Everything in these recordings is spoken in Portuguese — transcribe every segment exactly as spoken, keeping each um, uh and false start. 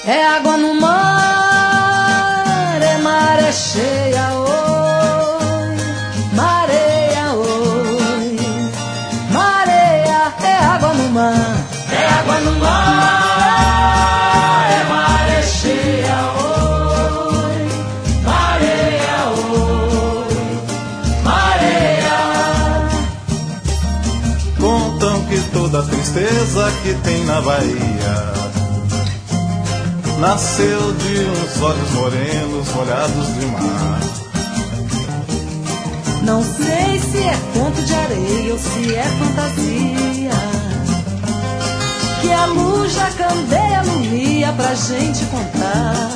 É água no mar, é maré cheia, oi, mareia, oi, mareia, é água no mar, é água no mar, é maré cheia, oi, mareia, oi, mareia. Contam que toda a tristeza que tem na Bahia nasceu de uns olhos morenos molhados de mar. Não sei se é conto de areia ou se é fantasia, que a luz da candeia alumia pra gente contar.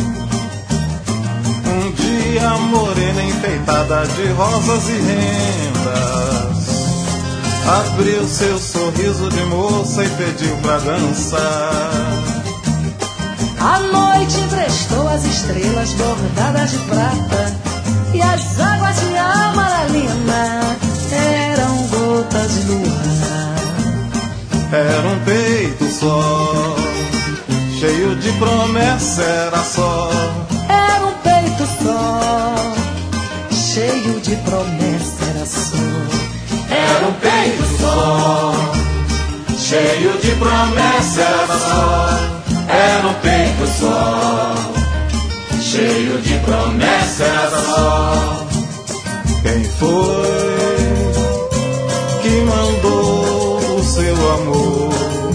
Um dia a morena enfeitada de rosas e rendas abriu seu sorriso de moça e pediu pra dançar. A noite emprestou as estrelas bordadas de prata, e as águas de amaralina eram gotas de luar. Era um peito só, cheio de promessa, era só. Era um peito só, cheio de promessa, era só. Era um peito só, cheio de promessa, era só. Era um peito só, cheio de promessa, era só. Quem foi que mandou o seu amor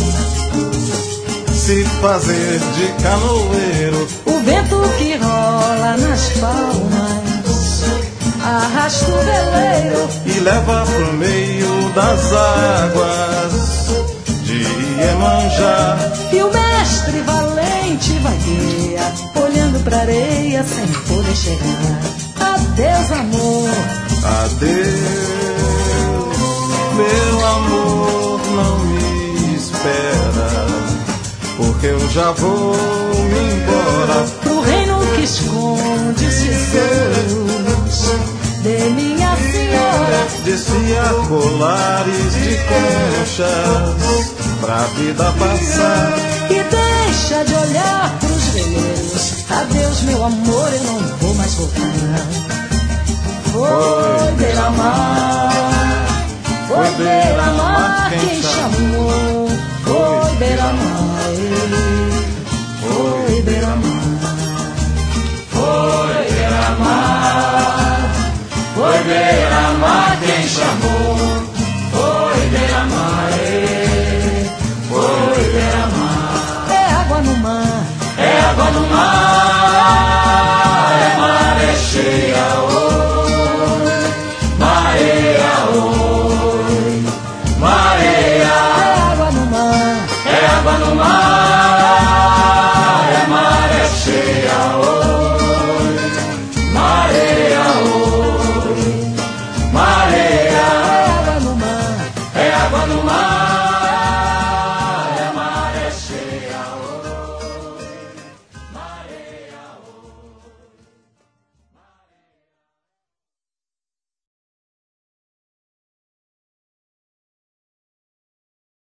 se fazer de canoeiro? O vento que rola nas palmas arrasta o veleiro e leva pro meio das águas de Iemanjá. E o mestre valente vagueia, olhando pra areia sem poder chegar. Adeus, amor. Adeus, meu amor, não me espera, porque eu já vou me embora pro reino que esconde os tesouros de minha senhora. Descia colares de conchas pra vida passar e deixa de olhar pros veleiros. Adeus, meu amor, eu não vou mais voltar. Foi beira-mar, foi beira-mar quem chamou. Foi beira-mar, foi beira-mar, foi beira-mar, foi beira-mar quem chamou. Foi beira-mar, foi beira-mar. É água no mar, é água no mar, é maré cheia, oi, mareia, oi, mareia. É água no mar, é água no mar, é maré cheia, oi.